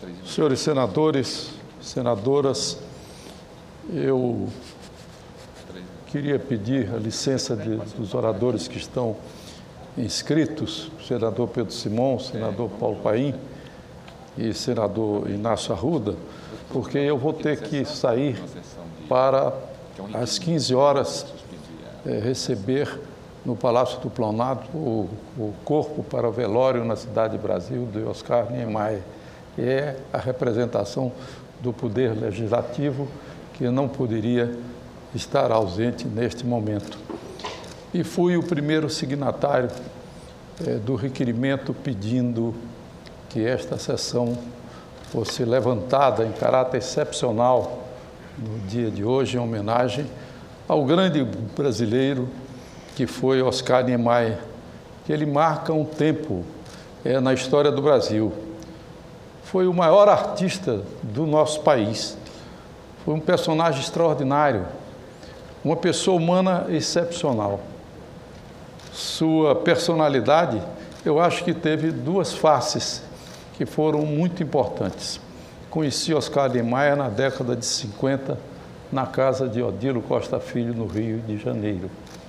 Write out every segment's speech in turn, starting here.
Senhores senadores, senadoras, eu queria pedir a licença dos oradores que estão inscritos, o senador Pedro Simão, o senador Paulo Paim e senador Inácio Arruda, porque eu vou ter que sair para, às 15 horas, receber no Palácio do Planalto o corpo para o velório na cidade de Brasil de Oscar Niemeyer. É a representação do Poder Legislativo que não poderia estar ausente neste momento. E fui o primeiro signatário do requerimento pedindo que esta sessão fosse levantada em caráter excepcional no dia de hoje, em homenagem ao grande brasileiro que foi Oscar Niemeyer, que ele marca um tempo na história do Brasil. Foi o maior artista do nosso país, foi um personagem extraordinário, uma pessoa humana excepcional. Sua personalidade, eu acho que teve duas faces que foram muito importantes. Conheci Oscar Niemeyer na década de 50, na casa de Odilo Costa Filho, no Rio de Janeiro.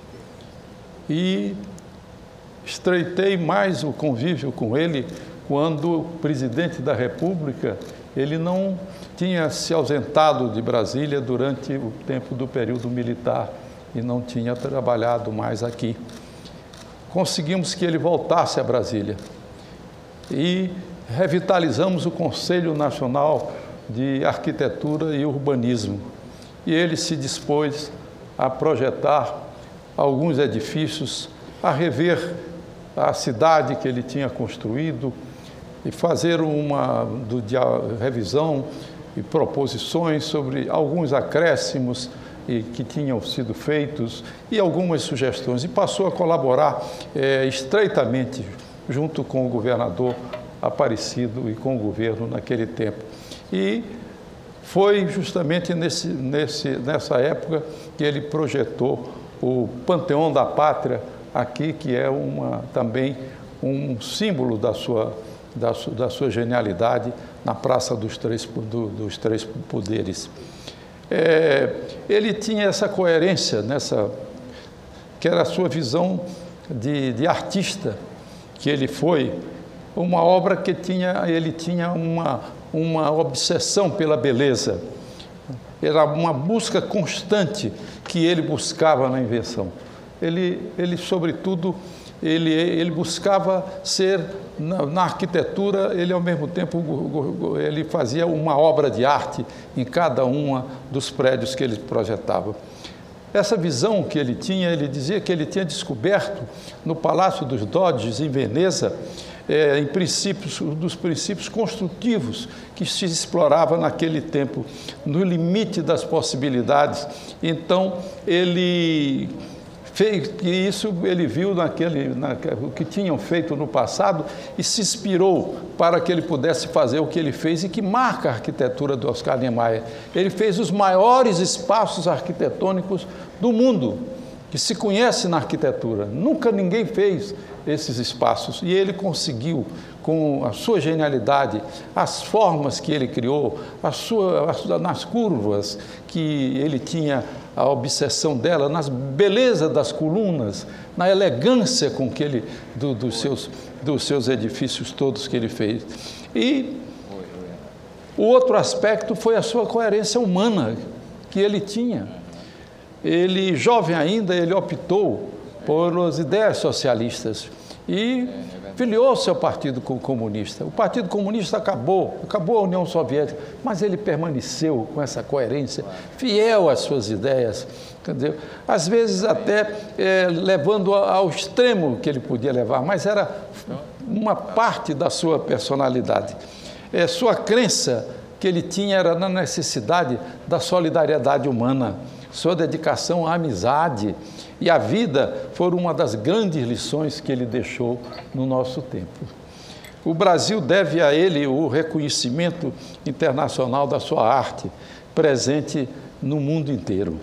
E estreitei mais o convívio com ele quando presidente da República, ele não tinha se ausentado de Brasília durante o tempo do período militar e não tinha trabalhado mais aqui. Conseguimos que ele voltasse a Brasília e revitalizamos o Conselho Nacional de Arquitetura e Urbanismo. E ele se dispôs a projetar alguns edifícios, a rever a cidade que ele tinha construído e fazer uma revisão e proposições sobre alguns acréscimos que tinham sido feitos e algumas sugestões. E passou a colaborar estreitamente junto com o governador Aparecido e com o governo naquele tempo. E foi justamente nessa época que ele projetou o Panteão da Pátria aqui, que é também um símbolo da sua genialidade na Praça dos Três Poderes. Ele tinha essa coerência, que era a sua visão de artista, que ele foi, uma obra que ele tinha uma obsessão pela beleza. Era uma busca constante que ele buscava na invenção. Ele sobretudo, ele buscava ser, na arquitetura, ele ao mesmo tempo, ele fazia uma obra de arte em cada um dos prédios que ele projetava. Essa visão que ele tinha, ele dizia que ele tinha descoberto no Palácio dos Doges, em Veneza, dos princípios construtivos que se explorava naquele tempo, no limite das possibilidades. Então, ele fez isso, ele viu o que tinham feito no passado e se inspirou para que ele pudesse fazer o que ele fez e que marca a arquitetura do Oscar Niemeyer. Ele fez os maiores espaços arquitetônicos do mundo, que se conhece na arquitetura. Nunca ninguém fez esses espaços e ele conseguiu, com a sua genialidade, as formas que ele criou, nas curvas que ele tinha a obsessão dela, nas belezas das colunas, na elegância com que ele, dos seus edifícios todos que ele fez. E o outro aspecto foi a sua coerência humana que ele tinha. Ele, jovem ainda, ele optou pelas ideias socialistas e filiou-se ao Partido Comunista. O Partido Comunista acabou a União Soviética, mas ele permaneceu com essa coerência, fiel às suas ideias, entendeu? Às vezes até levando ao extremo que ele podia levar, mas era uma parte da sua personalidade. Sua crença que ele tinha era na necessidade da solidariedade humana, sua dedicação à amizade e à vida foram uma das grandes lições que ele deixou no nosso tempo. O Brasil deve a ele o reconhecimento internacional da sua arte, presente no mundo inteiro.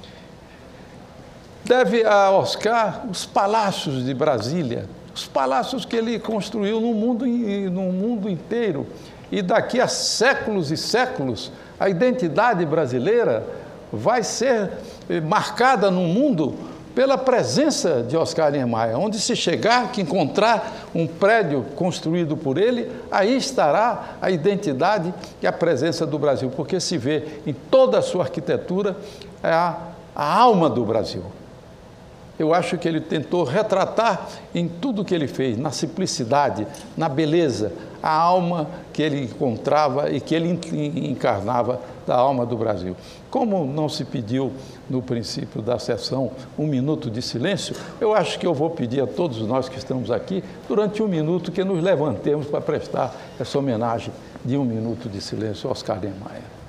Deve a Oscar os palácios de Brasília, os palácios que ele construiu no mundo inteiro. e daqui a séculos e séculos a identidade brasileira vai ser marcada no mundo pela presença de Oscar Niemeyer. Onde se chegar, que encontrar um prédio construído por ele, aí estará a identidade e a presença do Brasil, porque se vê em toda a sua arquitetura a alma do Brasil. Eu acho que ele tentou retratar em tudo que ele fez, na simplicidade, na beleza, a alma que ele encontrava e que ele encarnava da alma do Brasil. Como não se pediu no princípio da sessão 1 minuto de silêncio, eu acho que eu vou pedir a todos nós que estamos aqui, durante 1 minuto, que nos levantemos para prestar essa homenagem de 1 minuto de silêncio a Oscar Niemeyer.